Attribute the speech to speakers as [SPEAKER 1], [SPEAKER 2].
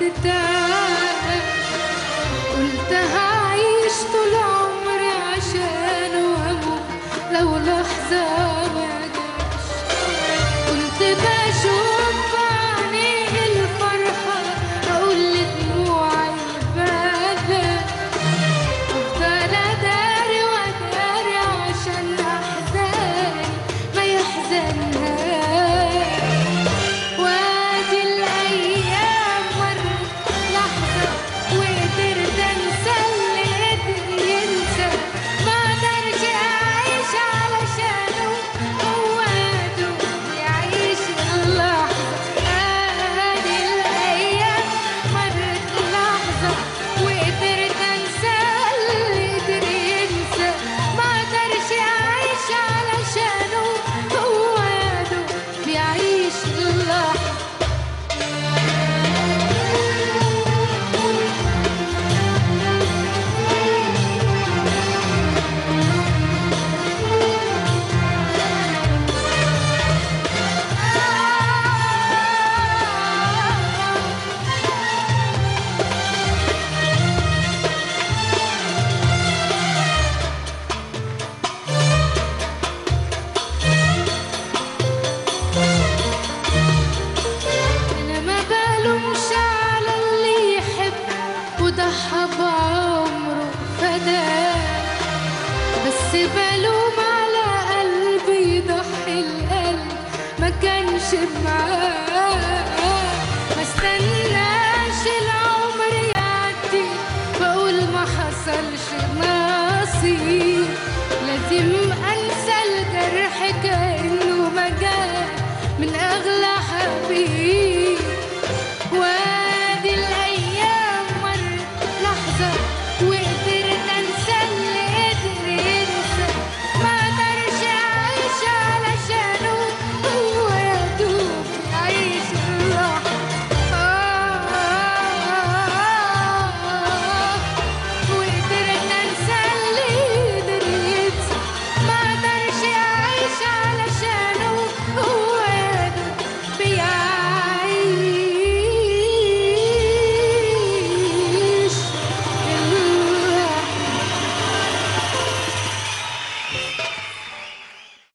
[SPEAKER 1] تتعب. قلت هعيش طول عمري عشانه واموت لو لحظة ما جاش. كنت بشوف بعينيه الفرحة اقول لدموعي بلاش. افضل اداري واداري عشان احزاني ما يحزنهاش. وادي الايام مرت لحظة وقدرت انسى اللي قدر ينسى. ما قدرش اعيش علشانه هو دوب يعيش اللحظة. ادي الايام مرت لحظة وقدرت انسى اللي قدر ينسى. ما قدرش اعيش علشانه هو دوب يعيش اللحظة. أنا ما بلومش على اللي يحب وضحى بعمره فداه. بس بلوم